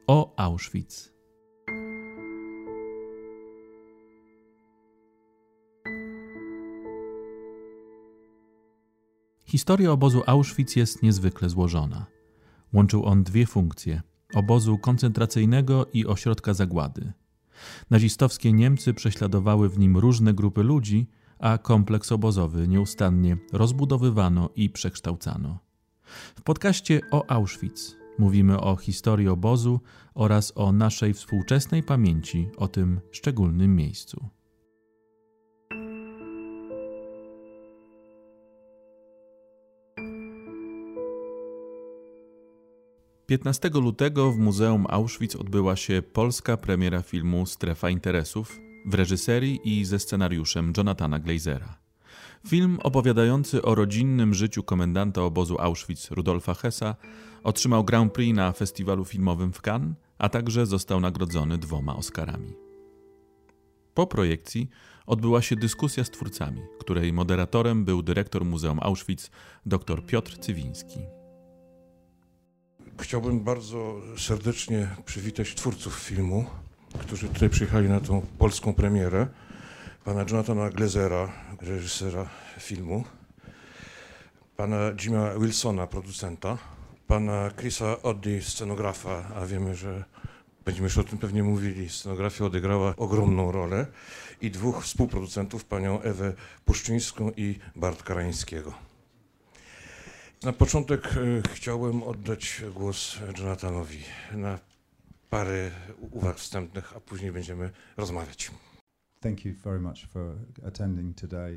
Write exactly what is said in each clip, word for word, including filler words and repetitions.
O Auschwitz. Historia obozu Auschwitz jest niezwykle złożona. Łączył on dwie funkcje – obozu koncentracyjnego i ośrodka zagłady. Nazistowskie Niemcy prześladowały w nim różne grupy ludzi, a kompleks obozowy nieustannie rozbudowywano i przekształcano. W podcaście o Auschwitz mówimy o historii obozu oraz o naszej współczesnej pamięci o tym szczególnym miejscu. piętnastego lutego w Muzeum Auschwitz odbyła się polska premiera filmu Strefa Interesów w reżyserii i ze scenariuszem Jonathana Glazera. Film opowiadający o rodzinnym życiu komendanta obozu Auschwitz Rudolfa Hessa otrzymał Grand Prix na festiwalu filmowym w Cannes, a także został nagrodzony dwoma Oscarami. Po projekcji odbyła się dyskusja z twórcami, której moderatorem był dyrektor Muzeum Auschwitz dr Piotr Cywiński. Chciałbym bardzo serdecznie przywitać twórców filmu, którzy tutaj przyjechali na tą polską premierę. Pana Jonathana Glazera, reżysera filmu, pana Jima Wilsona, producenta, pana Chrisa Oddy, scenografa, a wiemy, że będziemy już o tym pewnie mówili, scenografia odegrała ogromną rolę, i dwóch współproducentów, panią Ewę Puszczyńską i Bartka Rańskiego. Na początek chciałbym oddać głos Jonathanowi na parę uwag wstępnych, a później będziemy rozmawiać. Thank you very much for attending today.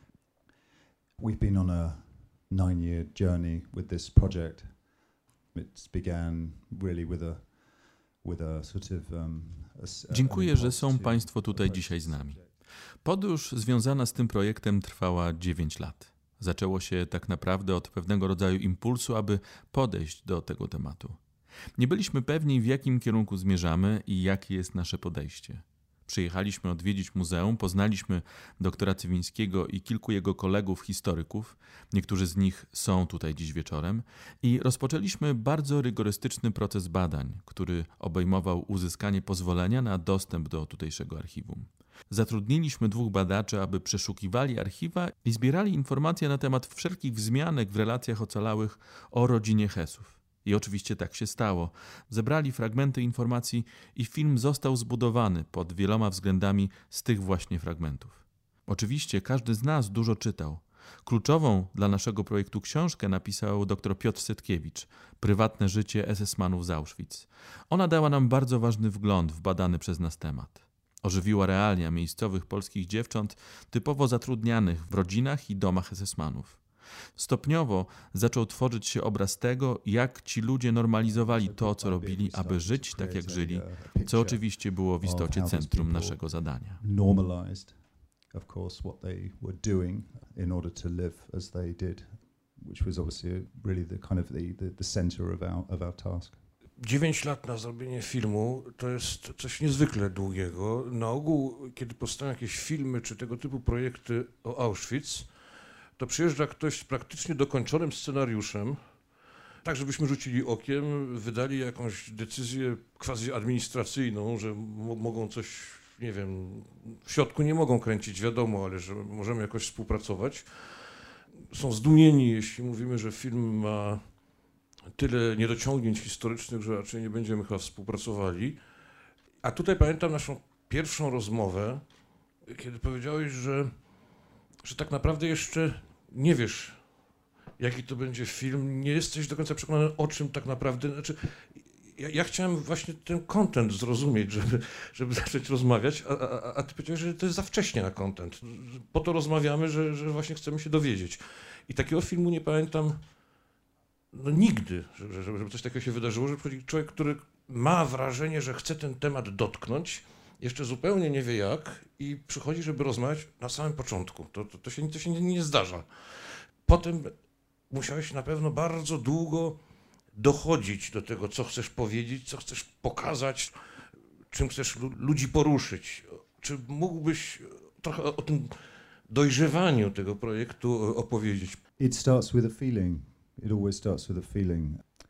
We've been on a nine-year journey with this project. It began really with a with a sort of um, a, Dziękuję, że są Państwo tutaj dzisiaj z nami. Podróż związana z tym projektem trwała dziewięć lat. Zaczęło się tak naprawdę od pewnego rodzaju impulsu, aby podejść do tego tematu. Nie byliśmy pewni, w jakim kierunku zmierzamy i jakie jest nasze podejście. Przyjechaliśmy odwiedzić muzeum, poznaliśmy doktora Cywińskiego i kilku jego kolegów historyków, niektórzy z nich są tutaj dziś wieczorem, i rozpoczęliśmy bardzo rygorystyczny proces badań, który obejmował uzyskanie pozwolenia na dostęp do tutejszego archiwum. Zatrudniliśmy dwóch badaczy, aby przeszukiwali archiwa i zbierali informacje na temat wszelkich wzmianek w relacjach ocalałych o rodzinie Hessów. I oczywiście tak się stało. Zebrali fragmenty informacji i film został zbudowany pod wieloma względami z tych właśnie fragmentów. Oczywiście każdy z nas dużo czytał. Kluczową dla naszego projektu książkę napisał dr Piotr Setkiewicz, Prywatne życie es es manów z Auschwitz. Ona dała nam bardzo ważny wgląd w badany przez nas temat. Ożywiła realia miejscowych polskich dziewcząt typowo zatrudnianych w rodzinach i domach es es manów. Stopniowo zaczął tworzyć się obraz tego, jak ci ludzie normalizowali to, co robili, aby żyć tak, jak żyli, co oczywiście było w istocie centrum naszego zadania. Of course, what they were doing in order to live as they did, which was obviously really the kind of the the, the center of our of our task. Dziewięć lat na zrobienie filmu to jest coś niezwykle długiego. Na ogół, kiedy powstają jakieś filmy czy tego typu projekty o Auschwitz, to przyjeżdża ktoś z praktycznie dokończonym scenariuszem, tak żebyśmy rzucili okiem, wydali jakąś decyzję quasi administracyjną, że mo- mogą coś, nie wiem, w środku nie mogą kręcić, wiadomo, ale że możemy jakoś współpracować. Są zdumieni, jeśli mówimy, że film ma tyle niedociągnięć historycznych, że raczej nie będziemy chyba współpracowali. A tutaj pamiętam naszą pierwszą rozmowę, kiedy powiedziałeś, że, że tak naprawdę jeszcze nie wiesz, jaki to będzie film, nie jesteś do końca przekonany, o czym tak naprawdę. Znaczy, ja, ja chciałem właśnie ten content zrozumieć, żeby, żeby zacząć rozmawiać, a, a, a ty powiedziałeś, że to jest za wcześnie na content. Po to rozmawiamy, że, że właśnie chcemy się dowiedzieć. I takiego filmu nie pamiętam no nigdy, żeby, żeby coś takiego się wydarzyło, że przychodzi człowiek, który ma wrażenie, że chce ten temat dotknąć, jeszcze zupełnie nie wie jak, i przychodzi, żeby rozmawiać na samym początku. To, to, to się, to się nie, nie zdarza. Potem musiałeś na pewno bardzo długo dochodzić do tego, co chcesz powiedzieć, co chcesz pokazać, czym chcesz ludzi poruszyć. Czy mógłbyś trochę o tym dojrzewaniu tego projektu opowiedzieć? It starts with a feeling. It always starts with a feeling.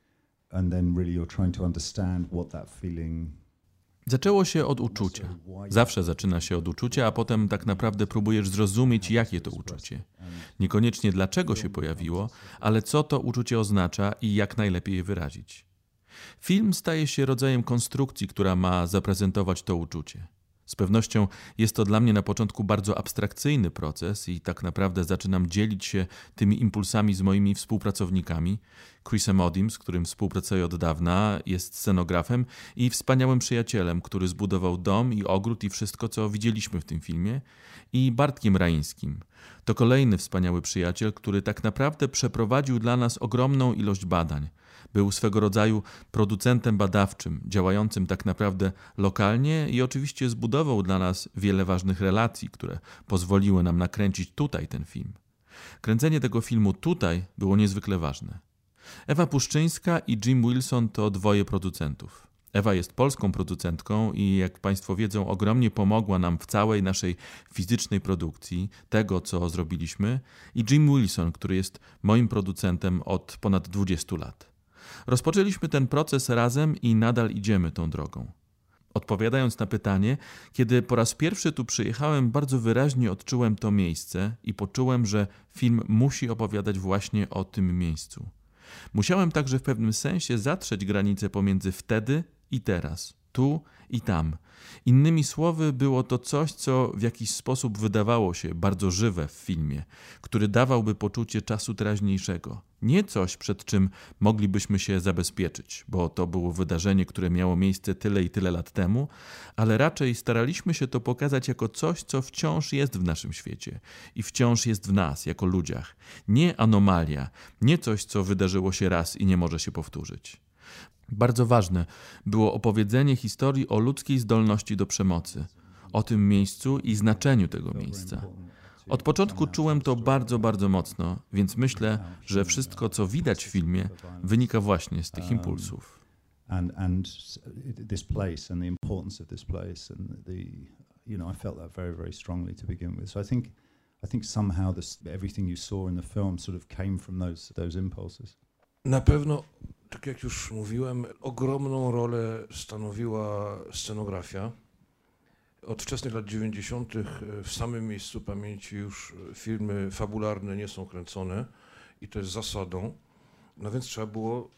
and then really you're trying to understand what that feeling. Zaczęło się od uczucia. Zawsze zaczyna się od uczucia, a potem tak naprawdę próbujesz zrozumieć, jakie to uczucie. Niekoniecznie dlaczego się pojawiło, ale co to uczucie oznacza i jak najlepiej je wyrazić. Film staje się rodzajem konstrukcji, która ma zaprezentować to uczucie. Z pewnością jest to dla mnie na początku bardzo abstrakcyjny proces i tak naprawdę zaczynam dzielić się tymi impulsami z moimi współpracownikami. Chrisem Odim, z którym współpracuję od dawna, jest scenografem i wspaniałym przyjacielem, który zbudował dom i ogród i wszystko, co widzieliśmy w tym filmie. I Bartkiem Raińskim. To kolejny wspaniały przyjaciel, który tak naprawdę przeprowadził dla nas ogromną ilość badań. Był swego rodzaju producentem badawczym, działającym tak naprawdę lokalnie i oczywiście zbudował dla nas wiele ważnych relacji, które pozwoliły nam nakręcić tutaj ten film. Kręcenie tego filmu tutaj było niezwykle ważne. Ewa Puszczyńska i Jim Wilson to dwoje producentów. Ewa jest polską producentką i jak Państwo wiedzą, ogromnie pomogła nam w całej naszej fizycznej produkcji, tego co zrobiliśmy, i Jim Wilson, który jest moim producentem od ponad dwudziestu lat. Rozpoczęliśmy ten proces razem i nadal idziemy tą drogą. Odpowiadając na pytanie, kiedy po raz pierwszy tu przyjechałem, bardzo wyraźnie odczułem to miejsce i poczułem, że film musi opowiadać właśnie o tym miejscu. Musiałem także w pewnym sensie zatrzeć granicę pomiędzy wtedy i teraz, tu i tam. Innymi słowy, było to coś, co w jakiś sposób wydawało się bardzo żywe w filmie, który dawałby poczucie czasu teraźniejszego. Nie coś, przed czym moglibyśmy się zabezpieczyć, bo to było wydarzenie, które miało miejsce tyle i tyle lat temu, ale raczej staraliśmy się to pokazać jako coś, co wciąż jest w naszym świecie i wciąż jest w nas, jako ludziach. Nie anomalia, nie coś, co wydarzyło się raz i nie może się powtórzyć. Bardzo ważne było opowiedzenie historii o ludzkiej zdolności do przemocy, o tym miejscu i znaczeniu tego miejsca. Od początku czułem to bardzo, bardzo mocno, więc myślę, że wszystko, co widać w filmie, wynika właśnie z tych impulsów. And and this place and the importance of this place and the, you know, I felt that very, very strongly to begin with. So I think, I think somehow this everything you saw in the film sort of came from those those impulses. Na pewno, tak jak już mówiłem, ogromną rolę stanowiła scenografia. Od wczesnych lat dziewięćdziesiątych w samym miejscu pamięci już filmy fabularne nie są kręcone i to jest zasadą. No więc trzeba było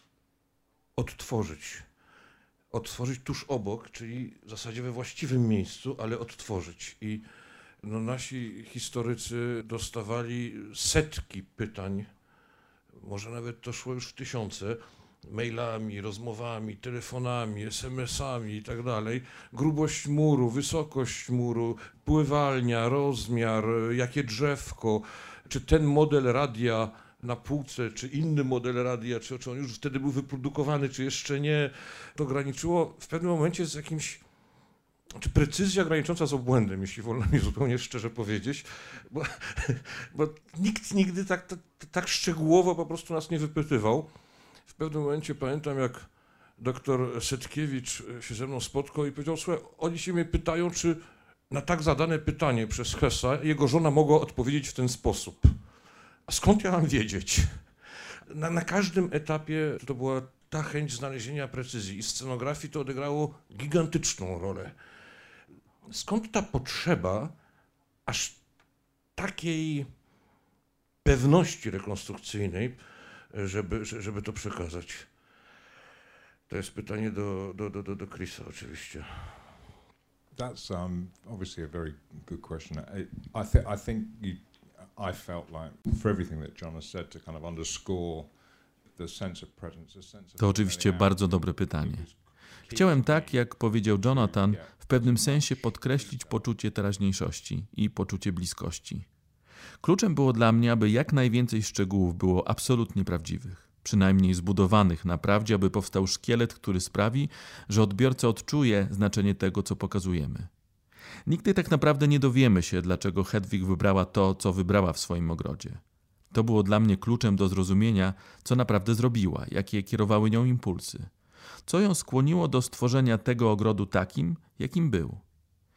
odtworzyć. Odtworzyć tuż obok, czyli w zasadzie we właściwym miejscu, ale odtworzyć. I no, nasi historycy dostawali setki pytań, może nawet to szło już w tysiące, mailami, rozmowami, telefonami, es em esami i tak dalej. Grubość muru, wysokość muru, pływalnia, rozmiar, jakie drzewko, czy ten model radia na półce, czy inny model radia, czy, czy on już wtedy był wyprodukowany, czy jeszcze nie. To graniczyło w pewnym momencie z jakimś, czy precyzja granicząca z obłędem, jeśli wolno mi zupełnie szczerze powiedzieć, bo, bo nikt nigdy tak, tak, tak szczegółowo po prostu nas nie wypytywał. W pewnym momencie pamiętam, jak doktor Setkiewicz się ze mną spotkał i powiedział: słuchaj, oni się mnie pytają, czy na tak zadane pytanie przez Hessa jego żona mogła odpowiedzieć w ten sposób. A skąd ja mam wiedzieć? Na, na każdym etapie to była ta chęć znalezienia precyzji i scenografii to odegrało gigantyczną rolę. Skąd ta potrzeba aż takiej pewności rekonstrukcyjnej, żeby, żeby to przekazać? To jest pytanie do, do, do, do Chrisa oczywiście. That's um, obviously a very good question. I, I, th I think you, I felt like for everything that John has said to kind of underscore the sense of presence, the sense of... To oczywiście bardzo dobre pytanie. Chciałem, tak jak powiedział Jonathan, w pewnym sensie podkreślić poczucie teraźniejszości i poczucie bliskości. Kluczem było dla mnie, aby jak najwięcej szczegółów było absolutnie prawdziwych, przynajmniej zbudowanych na prawdzie, aby powstał szkielet, który sprawi, że odbiorca odczuje znaczenie tego, co pokazujemy. Nigdy tak naprawdę nie dowiemy się, dlaczego Hedwig wybrała to, co wybrała w swoim ogrodzie. To było dla mnie kluczem do zrozumienia, co naprawdę zrobiła, jakie kierowały nią impulsy. Co ją skłoniło do stworzenia tego ogrodu takim, jakim był.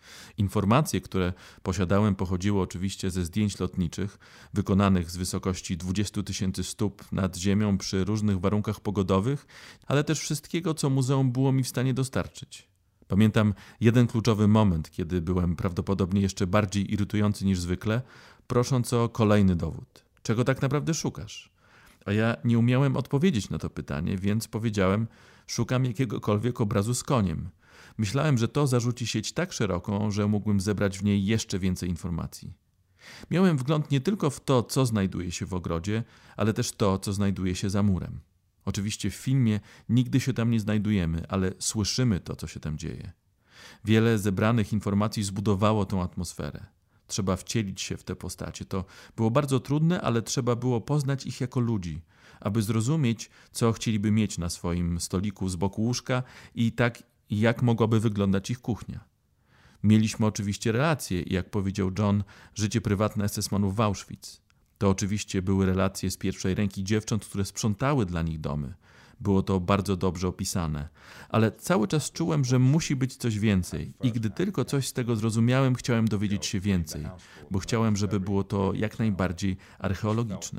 Informacje, które posiadałem, pochodziły oczywiście ze zdjęć lotniczych, wykonanych z wysokości dwudziestu tysięcy stóp nad ziemią przy różnych warunkach pogodowych, ale też wszystkiego, co muzeum było mi w stanie dostarczyć. Pamiętam jeden kluczowy moment, kiedy byłem prawdopodobnie jeszcze bardziej irytujący niż zwykle, prosząc o kolejny dowód. Czego tak naprawdę szukasz? A ja nie umiałem odpowiedzieć na to pytanie, więc powiedziałem, szukam jakiegokolwiek obrazu z koniem. Myślałem, że to zarzuci sieć tak szeroką, że mógłbym zebrać w niej jeszcze więcej informacji. Miałem wgląd nie tylko w to, co znajduje się w ogrodzie, ale też to, co znajduje się za murem. Oczywiście w filmie nigdy się tam nie znajdujemy, ale słyszymy to, co się tam dzieje. Wiele zebranych informacji zbudowało tę atmosferę. Trzeba wcielić się w te postacie. To było bardzo trudne, ale trzeba było poznać ich jako ludzi, aby zrozumieć, co chcieliby mieć na swoim stoliku z boku łóżka i tak, jak mogłaby wyglądać ich kuchnia. Mieliśmy oczywiście relacje i, jak powiedział John, życie prywatne es es manów w Auschwitz. To oczywiście były relacje z pierwszej ręki dziewcząt, które sprzątały dla nich domy. Było to bardzo dobrze opisane, ale cały czas czułem, że musi być coś więcej i gdy tylko coś z tego zrozumiałem, chciałem dowiedzieć się więcej, bo chciałem, żeby było to jak najbardziej archeologiczne.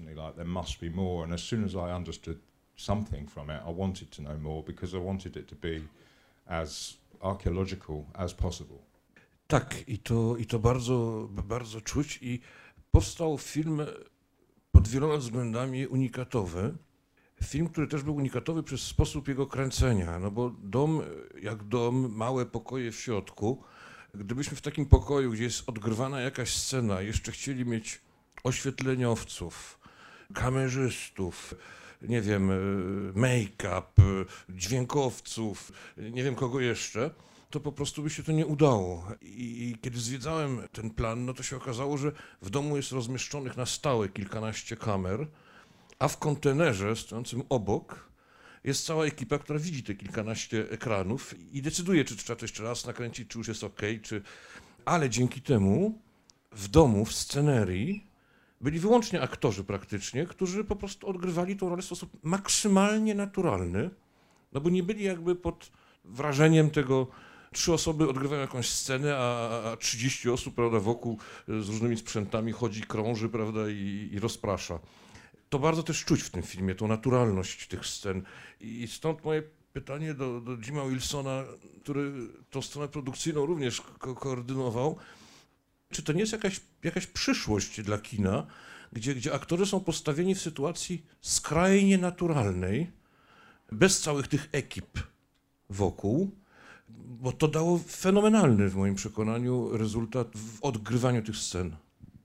Tak, i to, i to bardzo, bardzo czuć i powstał film pod wieloma względami unikatowy. Film, który też był unikatowy przez sposób jego kręcenia, no bo dom jak dom, małe pokoje w środku. Gdybyśmy w takim pokoju, gdzie jest odgrywana jakaś scena, jeszcze chcieli mieć oświetleniowców, kamerzystów, nie wiem, make-up, dźwiękowców, nie wiem kogo jeszcze, to po prostu by się to nie udało. I, I kiedy zwiedzałem ten plan, no to się okazało, że w domu jest rozmieszczonych na stałe kilkanaście kamer, a w kontenerze stojącym obok jest cała ekipa, która widzi te kilkanaście ekranów i decyduje, czy trzeba to jeszcze raz nakręcić, czy już jest ok, czy... Ale dzięki temu w domu, w scenerii byli wyłącznie aktorzy praktycznie, którzy po prostu odgrywali tę rolę w sposób maksymalnie naturalny, no bo nie byli jakby pod wrażeniem tego, trzy osoby odgrywają jakąś scenę, a, a trzydzieści osób, prawda, wokół z różnymi sprzętami chodzi, krąży, prawda, i, i rozprasza. To bardzo też czuć w tym filmie, tą naturalność tych scen. I stąd moje pytanie do, do Jima Wilsona, który tą stronę produkcyjną również ko- koordynował. Czy to nie jest jakaś, jakaś przyszłość dla kina, gdzie, gdzie aktorzy są postawieni w sytuacji skrajnie naturalnej, bez całych tych ekip wokół, bo to dało fenomenalny, w moim przekonaniu, rezultat w odgrywaniu tych scen.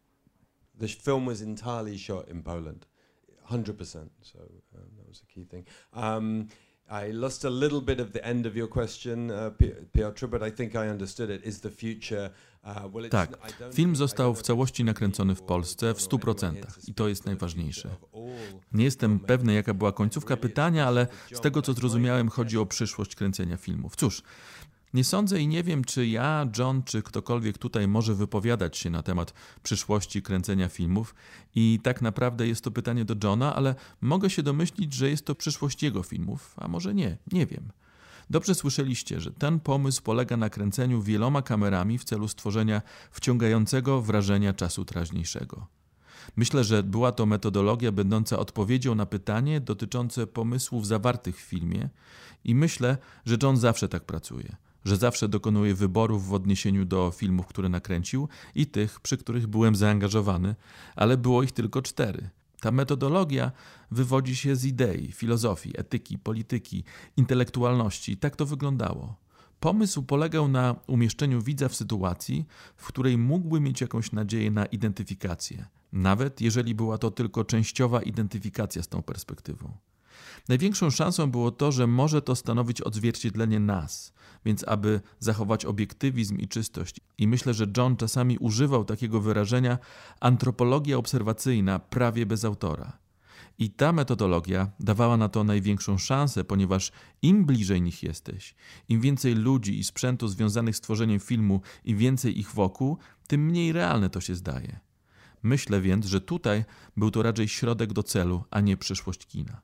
The film was entirely shot in Poland, one hundred percent, so um, that was a key thing. Um, I lost a little bit of the end of your question, uh, Piotr, but I think I understood it. Is the future... Uh, well, tak, film został w całości nakręcony w Polsce w stu procentach i to jest najważniejsze. Nie jestem pewny, jaka była końcówka pytania, ale z tego, co zrozumiałem, chodzi o przyszłość kręcenia filmów. Cóż, nie sądzę i nie wiem, czy ja, John, czy ktokolwiek tutaj może wypowiadać się na temat przyszłości kręcenia filmów i tak naprawdę jest to pytanie do Johna, ale mogę się domyślić, że jest to przyszłość jego filmów, a może nie, nie wiem. Dobrze słyszeliście, że ten pomysł polega na kręceniu wieloma kamerami w celu stworzenia wciągającego wrażenia czasu teraźniejszego. Myślę, że była to metodologia będąca odpowiedzią na pytanie dotyczące pomysłów zawartych w filmie i myślę, że John zawsze tak pracuje, że zawsze dokonuje wyborów w odniesieniu do filmów, które nakręcił i tych, przy których byłem zaangażowany, ale było ich tylko cztery. Ta metodologia wywodzi się z idei, filozofii, etyki, polityki, intelektualności. Tak to wyglądało. Pomysł polegał na umieszczeniu widza w sytuacji, w której mógłby mieć jakąś nadzieję na identyfikację, nawet jeżeli była to tylko częściowa identyfikacja z tą perspektywą. Największą szansą było to, że może to stanowić odzwierciedlenie nas, więc aby zachować obiektywizm i czystość. I myślę, że John czasami używał takiego wyrażenia antropologia obserwacyjna prawie bez autora. I ta metodologia dawała na to największą szansę, ponieważ im bliżej nich jesteś, im więcej ludzi i sprzętu związanych z tworzeniem filmu i więcej ich wokół, tym mniej realne to się zdaje. Myślę więc, że tutaj był to raczej środek do celu, a nie przyszłość kina.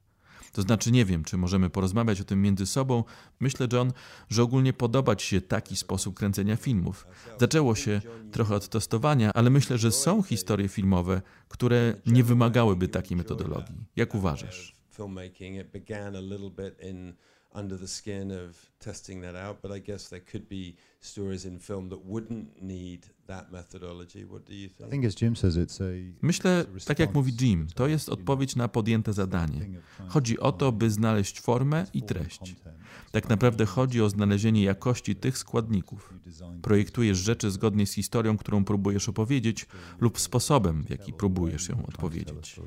To znaczy nie wiem, czy możemy porozmawiać o tym między sobą. Myślę, John, że ogólnie podoba ci się taki sposób kręcenia filmów. Zaczęło się trochę od testowania, ale myślę, że są historie filmowe, które nie wymagałyby takiej metodologii. Jak uważasz? Under the skin of testing that out, but I guess there could be stories in film that wouldn't need that methodology. What do you think? I think as Jim says, it's a Myślę, tak jak mówi Jim, to jest odpowiedź na podjęte zadanie. Chodzi o to, by znaleźć formę i treść. Tak naprawdę chodzi o znalezienie jakości tych składników. Projektujesz rzeczy zgodnie z historią, którą próbujesz opowiedzieć, lub sposobem, w jaki próbujesz ją odpowiedzieć.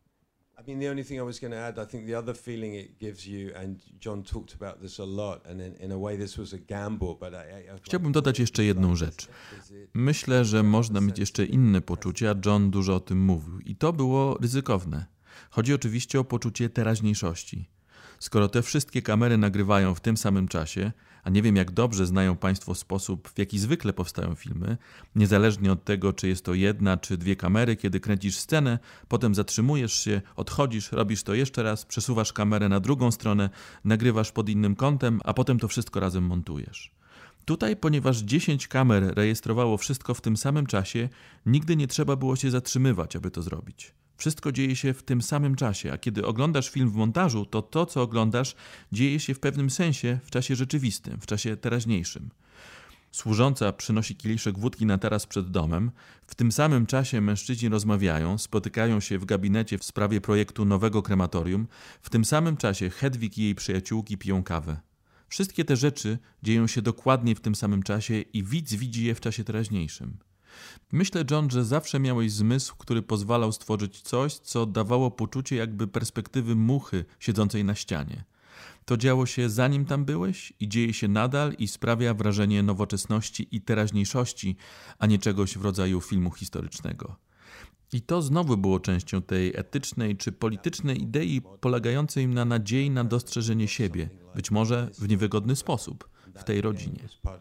I mean, the only thing I was going to add, I think the other feeling it gives you, and John talked about this a lot, and in, in a way this was a gamble, but I, I Chciałbym dodać jeszcze jedną rzecz. Myślę, że można mieć jeszcze inne poczucie, a John dużo o tym mówił. I to było ryzykowne. Chodzi oczywiście o poczucie teraźniejszości. Skoro te wszystkie kamery nagrywają w tym samym czasie, a nie wiem jak dobrze znają Państwo sposób, w jaki zwykle powstają filmy, niezależnie od tego, czy jest to jedna czy dwie kamery, kiedy kręcisz scenę, potem zatrzymujesz się, odchodzisz, robisz to jeszcze raz, przesuwasz kamerę na drugą stronę, nagrywasz pod innym kątem, a potem to wszystko razem montujesz. Tutaj, ponieważ dziesięć kamer rejestrowało wszystko w tym samym czasie, nigdy nie trzeba było się zatrzymywać, aby to zrobić. Wszystko dzieje się w tym samym czasie, a kiedy oglądasz film w montażu, to to, co oglądasz, dzieje się w pewnym sensie w czasie rzeczywistym, w czasie teraźniejszym. Służąca przynosi kieliszek wódki na taras przed domem. W tym samym czasie mężczyźni rozmawiają, spotykają się w gabinecie w sprawie projektu nowego krematorium. W tym samym czasie Hedwig i jej przyjaciółki piją kawę. Wszystkie te rzeczy dzieją się dokładnie w tym samym czasie i widz widzi je w czasie teraźniejszym. Myślę, John, że zawsze miałeś zmysł, który pozwalał stworzyć coś, co dawało poczucie jakby perspektywy muchy siedzącej na ścianie. To działo się zanim tam byłeś i dzieje się nadal i sprawia wrażenie nowoczesności i teraźniejszości, a nie czegoś w rodzaju filmu historycznego. I to znowu było częścią tej etycznej czy politycznej idei polegającej na nadziei na dostrzeżenie siebie, być może w niewygodny sposób, w tej rodzinie.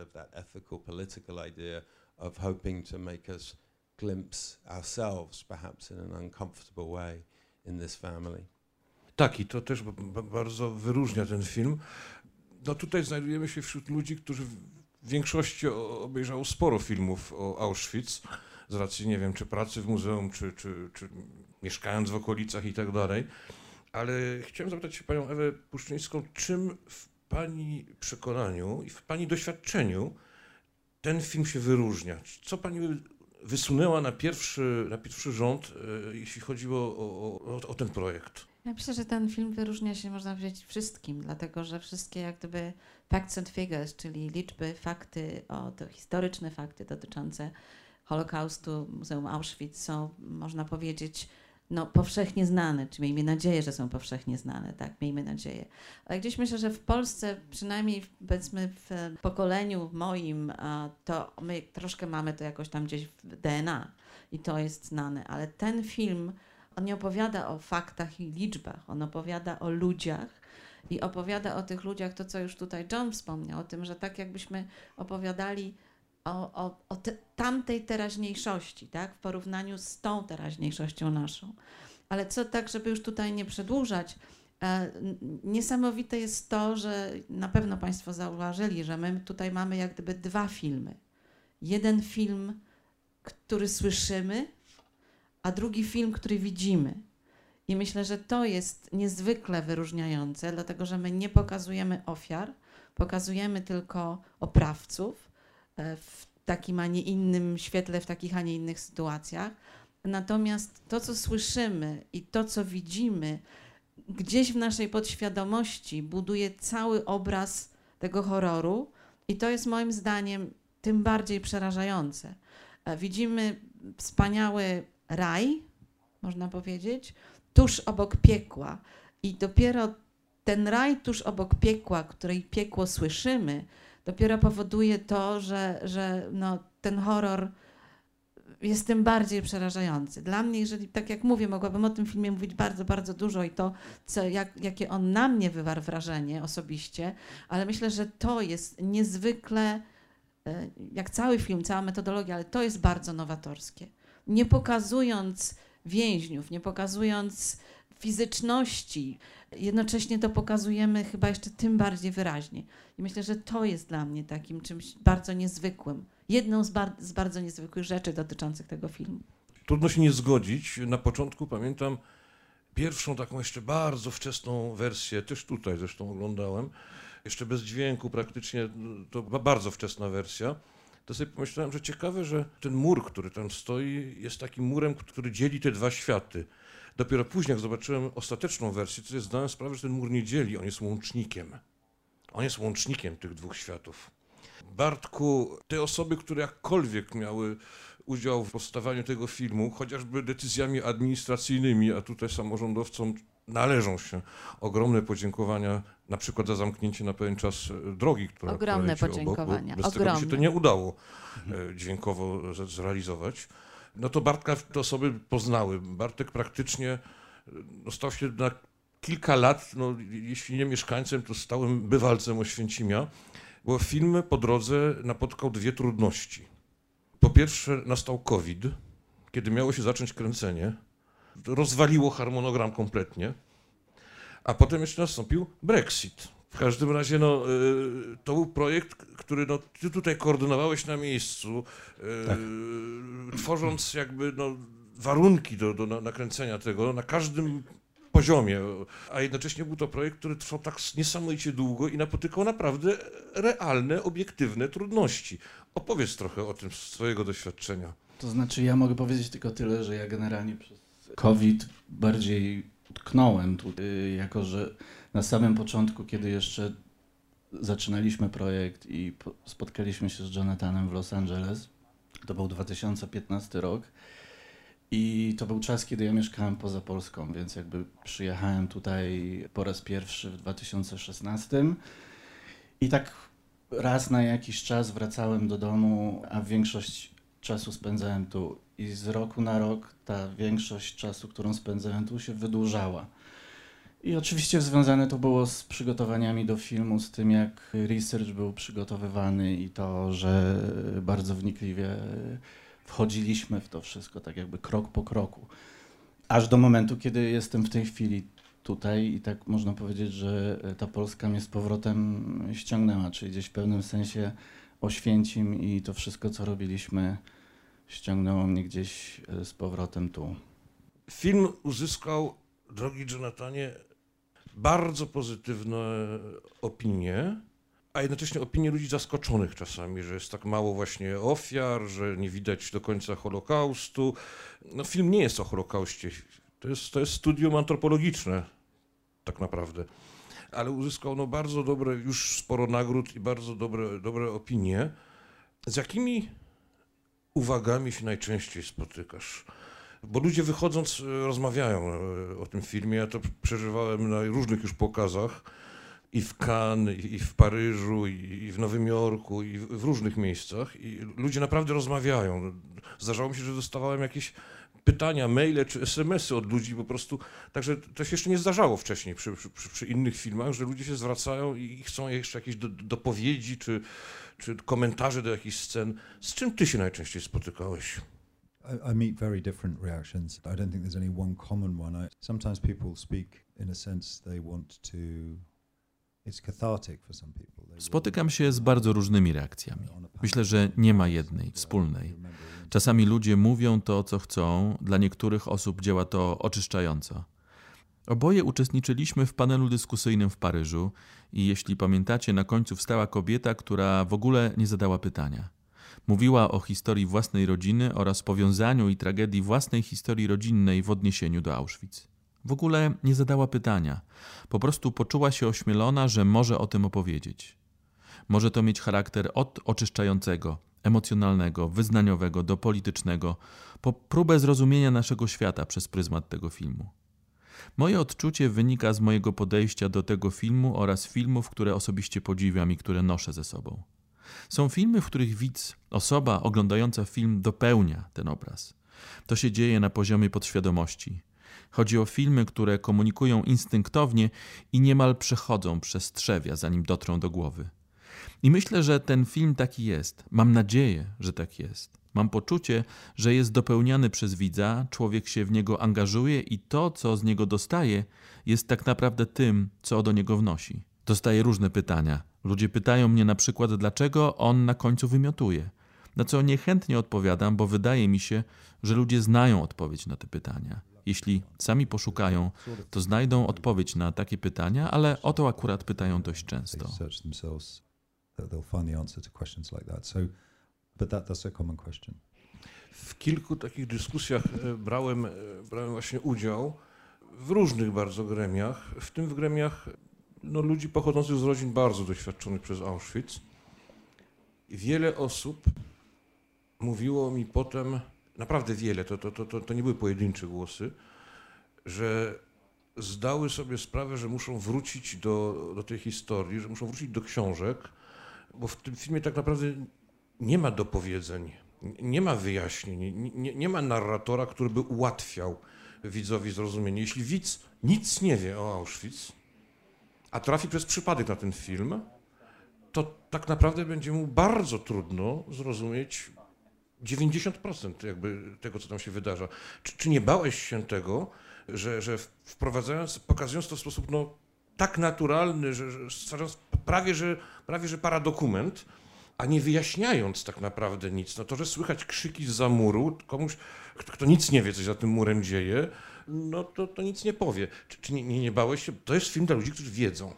Of hoping to make us glimpse ourselves, perhaps in an uncomfortable way, in this family. Tak, i to też b- bardzo wyróżnia ten film. No tutaj znajdujemy się wśród ludzi, którzy w większości obejrzało sporo filmów o Auschwitz, z racji, nie wiem, czy pracy w muzeum, czy, czy, czy mieszkając w okolicach i tak dalej. Ale chciałem zapytać się panią Ewę Puszczyńską, czym w pani przekonaniu i w pani doświadczeniu ten film się wyróżnia? Co pani wysunęła na pierwszy, na pierwszy rząd, e, jeśli chodziło o, o, o ten projekt? Ja myślę, że ten film wyróżnia się, można powiedzieć, wszystkim, dlatego że wszystkie jak gdyby facts and figures, czyli liczby, fakty, o, to historyczne fakty dotyczące Holokaustu, Muzeum Auschwitz są, można powiedzieć, no, powszechnie znane, czy miejmy nadzieję, że są powszechnie znane, tak, miejmy nadzieję. Ale gdzieś myślę, że w Polsce, przynajmniej powiedzmy w pokoleniu moim, to my troszkę mamy to jakoś tam gdzieś w D N A i to jest znane, ale ten film, on nie opowiada o faktach i liczbach, on opowiada o ludziach i opowiada o tych ludziach, to co już tutaj John wspomniał, o tym, że tak jakbyśmy opowiadali o, o, o te, tamtej teraźniejszości, tak, w porównaniu z tą teraźniejszością naszą. Ale co tak, żeby już tutaj nie przedłużać, e, niesamowite jest to, że na pewno Państwo zauważyli, że my tutaj mamy jak gdyby dwa filmy. Jeden film, który słyszymy, a drugi film, który widzimy. I myślę, że to jest niezwykle wyróżniające, dlatego że my nie pokazujemy ofiar, pokazujemy tylko oprawców w takim, a nie innym świetle, w takich, a nie innych sytuacjach. Natomiast to, co słyszymy i to, co widzimy, gdzieś w naszej podświadomości buduje cały obraz tego horroru i to jest moim zdaniem tym bardziej przerażające. Widzimy wspaniały raj, można powiedzieć, tuż obok piekła i dopiero ten raj tuż obok piekła, której piekło słyszymy, dopiero powoduje to, że, że no, ten horror jest tym bardziej przerażający. Dla mnie, jeżeli, tak jak mówię, mogłabym o tym filmie mówić bardzo, bardzo dużo i to, co, jak, jakie on na mnie wywarł wrażenie osobiście, ale myślę, że to jest niezwykle, jak cały film, cała metodologia, ale to jest bardzo nowatorskie. Nie pokazując więźniów, nie pokazując fizyczności. Jednocześnie to pokazujemy chyba jeszcze tym bardziej wyraźnie. I myślę, że to jest dla mnie takim czymś bardzo niezwykłym. Jedną z, bar- z bardzo niezwykłych rzeczy dotyczących tego filmu. Trudno się nie zgodzić. Na początku pamiętam pierwszą taką jeszcze bardzo wczesną wersję, też tutaj zresztą oglądałem, jeszcze bez dźwięku praktycznie, to była bardzo wczesna wersja. To sobie pomyślałem, że ciekawe, że ten mur, który tam stoi, jest takim murem, który dzieli te dwa światy. Dopiero później, jak zobaczyłem ostateczną wersję, to sobie zdałem sprawę, że ten mur nie dzieli, on jest łącznikiem. On jest łącznikiem tych dwóch światów. Bartku, te osoby, które jakkolwiek miały udział w powstawaniu tego filmu, chociażby decyzjami administracyjnymi, a tutaj samorządowcom należą się ogromne podziękowania, na przykład za zamknięcie na pewien czas drogi, która Ogromne leci podziękowania. obok, bo bez Ogromne. tego by się to nie udało mhm. dźwiękowo zrealizować. No to Bartka te osoby poznały. Bartek praktycznie no, stał się na kilka lat, no, jeśli nie mieszkańcem, to stałym bywalcem Oświęcimia, bo film po drodze napotkał dwie trudności. Po pierwsze nastał COVID, kiedy miało się zacząć kręcenie. Rozwaliło harmonogram kompletnie, a potem jeszcze nastąpił Brexit. W każdym razie no, to był projekt, który no, ty tutaj koordynowałeś na miejscu, tak. tworząc jakby no, warunki do, do nakręcenia tego na każdym poziomie, a jednocześnie był to projekt, który trwał tak niesamowicie długo i napotykał naprawdę realne, obiektywne trudności. Opowiedz trochę o tym z swojego doświadczenia. To znaczy ja mogę powiedzieć tylko tyle, że ja generalnie przez COVID bardziej utknąłem tu, jako że na samym początku, kiedy jeszcze zaczynaliśmy projekt i spotkaliśmy się z Jonathanem w Los Angeles, to był dwa tysiące piętnasty rok i to był czas, kiedy ja mieszkałem poza Polską, więc jakby przyjechałem tutaj po raz pierwszy w dwa tysiące szesnastym i tak raz na jakiś czas wracałem do domu, a większość czasu spędzałem tu i z roku na rok ta większość czasu, którą spędzałem tu, się wydłużała. I oczywiście związane to było z przygotowaniami do filmu, z tym jak research był przygotowywany i to, że bardzo wnikliwie wchodziliśmy w to wszystko, tak jakby krok po kroku. Aż do momentu, kiedy jestem w tej chwili tutaj i tak można powiedzieć, że ta Polska mnie z powrotem ściągnęła, czyli gdzieś w pewnym sensie Oświęcim i to wszystko, co robiliśmy, ściągnęło mnie gdzieś z powrotem tu. Film uzyskał, drogi Jonathanie, bardzo pozytywne opinie, a jednocześnie opinie ludzi zaskoczonych czasami, że jest tak mało właśnie ofiar, że nie widać do końca Holokaustu. No film nie jest o Holokauście, to jest, to jest studium antropologiczne tak naprawdę, ale uzyskał no, bardzo dobre, już sporo nagród i bardzo dobre, dobre opinie. Z jakimi uwagami się najczęściej spotykasz? Bo ludzie wychodząc rozmawiają o tym filmie, ja to przeżywałem na różnych już pokazach i w Cannes, i w Paryżu, i w Nowym Jorku, i w różnych miejscach i ludzie naprawdę rozmawiają. Zdarzało mi się, że dostawałem jakieś pytania, maile czy es em esy od ludzi po prostu, także to się jeszcze nie zdarzało wcześniej przy, przy, przy innych filmach, że ludzie się zwracają i chcą jeszcze jakieś do, dopowiedzi czy, czy komentarze do jakichś scen. Z czym ty się najczęściej spotykałeś? I, I meet very different reactions. I don't think there's any one common one. I, sometimes people speak in a sense they want to... It's cathartic for some people. Spotykam się z bardzo różnymi reakcjami. Myślę, że nie ma jednej, wspólnej. Czasami ludzie mówią to, co chcą, dla niektórych osób działa to oczyszczająco. Oboje uczestniczyliśmy w panelu dyskusyjnym w Paryżu i jeśli pamiętacie, na końcu wstała kobieta, która w ogóle nie zadała pytania. Mówiła o historii własnej rodziny oraz powiązaniu i tragedii własnej historii rodzinnej w odniesieniu do Auschwitz. W ogóle nie zadała pytania. Po prostu poczuła się ośmielona, że może o tym opowiedzieć. Może to mieć charakter od oczyszczającego, emocjonalnego, wyznaniowego do politycznego, po próbę zrozumienia naszego świata przez pryzmat tego filmu. Moje odczucie wynika z mojego podejścia do tego filmu oraz filmów, które osobiście podziwiam i które noszę ze sobą. Są filmy, w których widz, osoba oglądająca film dopełnia ten obraz. To się dzieje na poziomie podświadomości. Chodzi o filmy, które komunikują instynktownie i niemal przechodzą przez trzewia, zanim dotrą do głowy. I myślę, że ten film taki jest. Mam nadzieję, że tak jest. Mam poczucie, że jest dopełniany przez widza, człowiek się w niego angażuje i to, co z niego dostaje, jest tak naprawdę tym, co do niego wnosi. Dostaję różne pytania. Ludzie pytają mnie na przykład, dlaczego on na końcu wymiotuje. Na co niechętnie odpowiadam, bo wydaje mi się, że ludzie znają odpowiedź na te pytania. Jeśli sami poszukają, to znajdą odpowiedź na takie pytania, ale o to akurat pytają dość często. W kilku takich dyskusjach brałem, brałem właśnie udział w różnych bardzo gremiach, w tym w gremiach no, ludzi pochodzących z rodzin bardzo doświadczonych przez Auschwitz. I wiele osób mówiło mi potem, naprawdę wiele, to, to, to, to nie były pojedyncze głosy, że zdały sobie sprawę, że muszą wrócić do, do tej historii, że muszą wrócić do książek, bo w tym filmie tak naprawdę nie ma dopowiedzeń, nie ma wyjaśnień, nie, nie ma narratora, który by ułatwiał widzowi zrozumienie. Jeśli widz nic nie wie o Auschwitz, a trafi przez przypadek na ten film, to tak naprawdę będzie mu bardzo trudno zrozumieć dziewięćdziesiąt procent jakby tego, co tam się wydarza. Czy, czy nie bałeś się tego, że, że wprowadzając, pokazując to w sposób no, tak naturalny, że, że stwarzając prawie że, prawie, że paradokument, a nie wyjaśniając tak naprawdę nic, no to, że słychać krzyki zza muru, komuś, kto, kto nic nie wie, co się za tym murem dzieje, no to, to nic nie powie. Czy, czy nie, nie, nie bałeś się? To jest film dla ludzi, którzy wiedzą.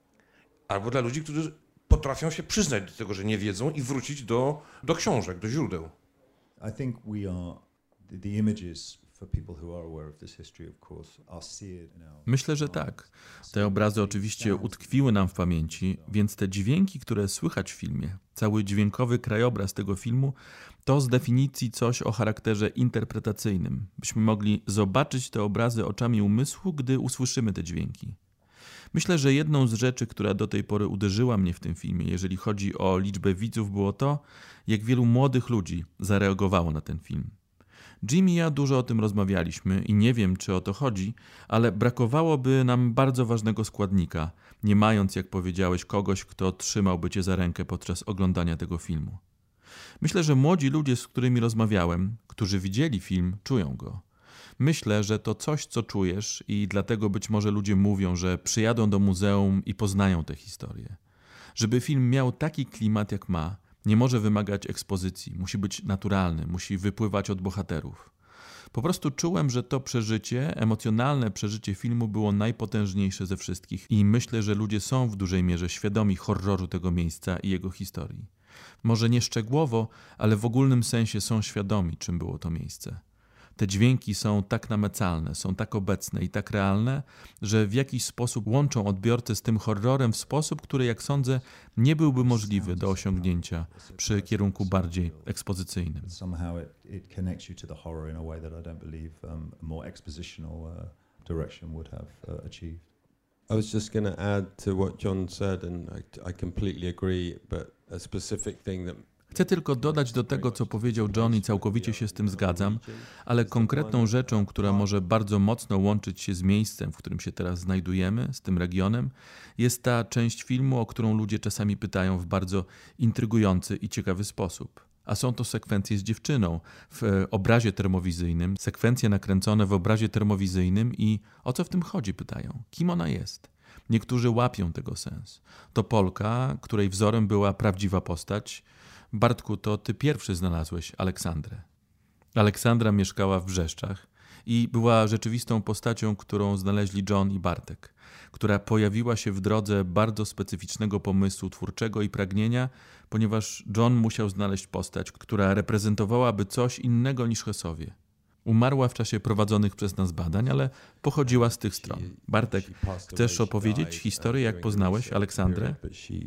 Albo dla ludzi, którzy potrafią się przyznać do tego, że nie wiedzą i wrócić do, do książek, do źródeł. I think we are the, the images for people who are aware of this history, of course, are seared in our. Myślę, że tak. Te obrazy oczywiście utkwiły nam w pamięci, więc te dźwięki, które słychać w filmie, cały dźwiękowy krajobraz tego filmu, to z definicji coś o charakterze interpretacyjnym. Byśmy mogli zobaczyć te obrazy oczami umysłu, gdy usłyszymy te dźwięki. Myślę, że jedną z rzeczy, która do tej pory uderzyła mnie w tym filmie, jeżeli chodzi o liczbę widzów, było to, jak wielu młodych ludzi zareagowało na ten film. Jim i ja dużo o tym rozmawialiśmy i nie wiem, czy o to chodzi, ale brakowałoby nam bardzo ważnego składnika, nie mając, jak powiedziałeś, kogoś, kto trzymałby cię za rękę podczas oglądania tego filmu. Myślę, że młodzi ludzie, z którymi rozmawiałem, którzy widzieli film, czują go. Myślę, że to coś, co czujesz i dlatego być może ludzie mówią, że przyjadą do muzeum i poznają tę historię. Żeby film miał taki klimat, jak ma, nie może wymagać ekspozycji, musi być naturalny, musi wypływać od bohaterów. Po prostu czułem, że to przeżycie, emocjonalne przeżycie filmu było najpotężniejsze ze wszystkich i myślę, że ludzie są w dużej mierze świadomi horroru tego miejsca i jego historii. Może nie szczegółowo, ale w ogólnym sensie są świadomi, czym było to miejsce. Te dźwięki są tak namacalne, są tak obecne i tak realne, że w jakiś sposób łączą odbiorcę z tym horrorem w sposób, który, jak sądzę, nie byłby możliwy do osiągnięcia przy kierunku bardziej ekspozycyjnym. Somehow it, it connects you to the horror in a way that I don't believe um, a more expositional uh, direction would have uh, achieved. I was just going to add to what John said, and I, I completely agree, but a specific thing that Chcę tylko dodać do tego, co powiedział John i całkowicie się z tym zgadzam, ale konkretną rzeczą, która może bardzo mocno łączyć się z miejscem, w którym się teraz znajdujemy, z tym regionem, jest ta część filmu, o którą ludzie czasami pytają w bardzo intrygujący i ciekawy sposób. A są to sekwencje z dziewczyną w obrazie termowizyjnym, sekwencje nakręcone w obrazie termowizyjnym i o co w tym chodzi, pytają. Kim ona jest? Niektórzy łapią tego sens. To Polka, której wzorem była prawdziwa postać. Bartku, to ty pierwszy znalazłeś Aleksandrę. Aleksandra mieszkała w Brzeszczach i była rzeczywistą postacią, którą znaleźli John i Bartek, która pojawiła się w drodze bardzo specyficznego pomysłu twórczego i pragnienia, ponieważ John musiał znaleźć postać, która reprezentowałaby coś innego niż Hessowie. Umarła w czasie prowadzonych przez nas badań, ale pochodziła z tych stron. Bartek, chcesz opowiedzieć historię, jak poznałeś Aleksandrę?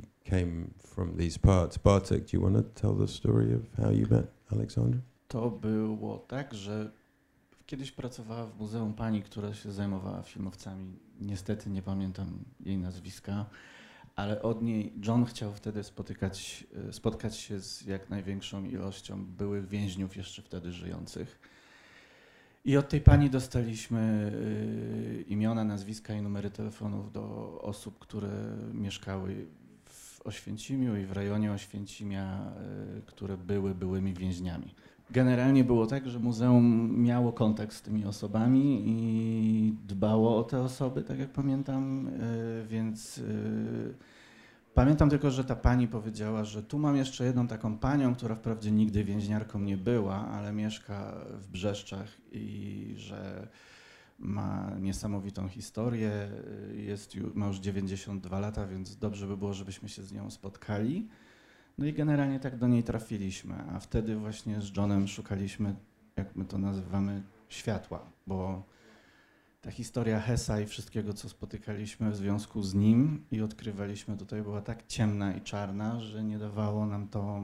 Bartek, do you want to tell the story of how you met Alexandra? To było tak, że kiedyś pracowała w muzeum pani, która się zajmowała filmowcami. Niestety nie pamiętam jej nazwiska, ale od niej John chciał wtedy spotykać, spotkać się z jak największą ilością byłych więźniów jeszcze wtedy żyjących. I od tej pani dostaliśmy y, imiona, nazwiska i numery telefonów do osób, które mieszkały w Oświęcimiu i w rejonie Oświęcimia, y, które były byłymi więźniami. Generalnie było tak, że muzeum miało kontakt z tymi osobami i dbało o te osoby, tak jak pamiętam, więc pamiętam tylko, że ta pani powiedziała, że tu mam jeszcze jedną taką panią, która wprawdzie nigdy więźniarką nie była, ale mieszka w Brzeszczach i że ma niesamowitą historię, jest, ma już dziewięćdziesiąt dwa lata, więc dobrze by było, żebyśmy się z nią spotkali. No i generalnie tak do niej trafiliśmy, a wtedy właśnie z Johnem szukaliśmy, jak my to nazywamy, światła, bo ta historia Hessa i wszystkiego, co spotykaliśmy w związku z nim i odkrywaliśmy tutaj, była tak ciemna i czarna, że nie dawało nam to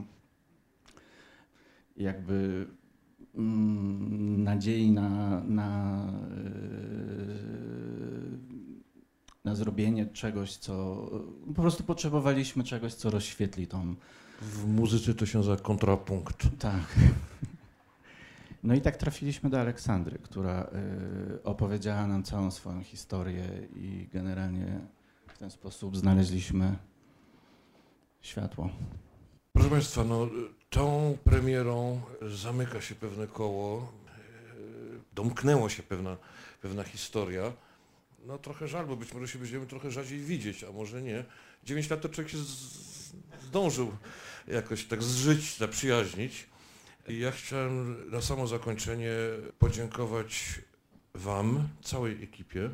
jakby mm, nadziei na, na, yy, na zrobienie czegoś, co po prostu potrzebowaliśmy czegoś, co rozświetli tą. W muzyce to się nazywa kontrapunkt. Tak. No i tak trafiliśmy do Aleksandry, która y, opowiedziała nam całą swoją historię i generalnie w ten sposób znaleźliśmy światło. Proszę Państwa, no, tą premierą zamyka się pewne koło, domknęło się pewna, pewna historia. No trochę żal, bo być może się będziemy trochę rzadziej widzieć, a może nie. Dziewięć lat to człowiek się z, zdążył jakoś tak zżyć, zaprzyjaźnić. I ja chciałem na samo zakończenie podziękować Wam, całej ekipie,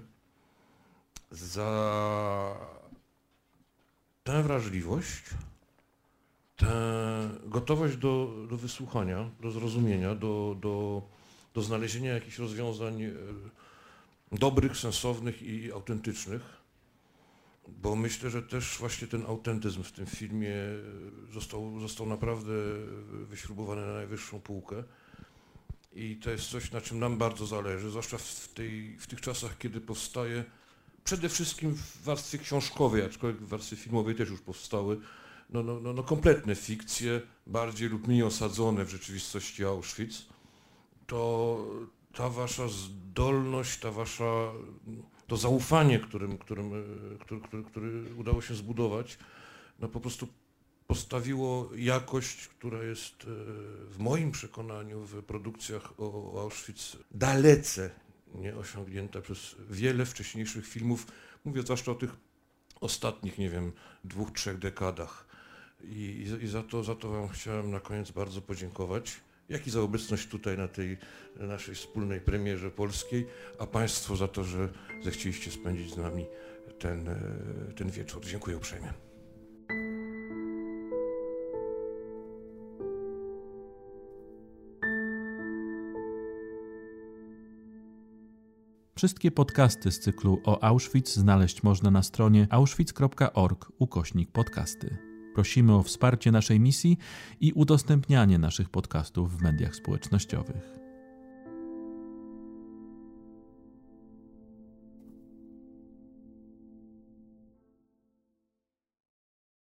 za tę wrażliwość, tę gotowość do, do wysłuchania, do zrozumienia, do, do, do znalezienia jakichś rozwiązań dobrych, sensownych i autentycznych, bo myślę, że też właśnie ten autentyzm w tym filmie został, został naprawdę wyśrubowany na najwyższą półkę i to jest coś, na czym nam bardzo zależy, zwłaszcza w, tej, w tych czasach, kiedy powstaje przede wszystkim w warstwie książkowej, aczkolwiek w warstwie filmowej też już powstały no, no, no, no kompletne fikcje, bardziej lub mniej osadzone w rzeczywistości Auschwitz, to ta wasza zdolność, ta wasza, to zaufanie, którym, którym, który, który, który udało się zbudować, no po prostu postawiło jakość, która jest w moim przekonaniu w produkcjach o Auschwitz dalece nie osiągnięta przez wiele wcześniejszych filmów, mówię zwłaszcza o tych ostatnich, nie wiem, dwóch, trzech dekadach. I, i za to, za to wam chciałem na koniec bardzo podziękować, jak i za obecność tutaj na tej naszej wspólnej premierze polskiej, a Państwu za to, że zechcieliście spędzić z nami ten, ten wieczór. Dziękuję uprzejmie. Wszystkie podcasty z cyklu o Auschwitz znaleźć można na stronie auschwitz kropka org ukośnik podcasty. Prosimy o wsparcie naszej misji i udostępnianie naszych podcastów w mediach społecznościowych.